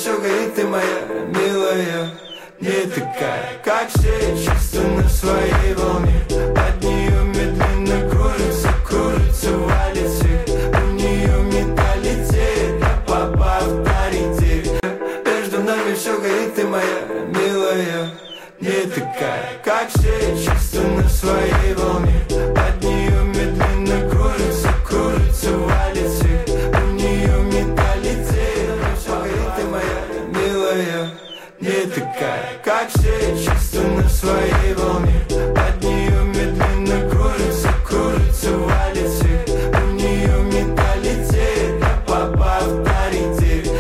все горит, ты моя милая. Не такая, как все, чисто на своей волне. От нее медленно кружится, валится. У нее менталитет, а папа авторитет. Между нами все горит, ты моя милая. Не такая, как все, чисто на своей волне. От нее медленно кружится, валится. У нее менталитет, все горит, ты моя милая. Не такая, как все.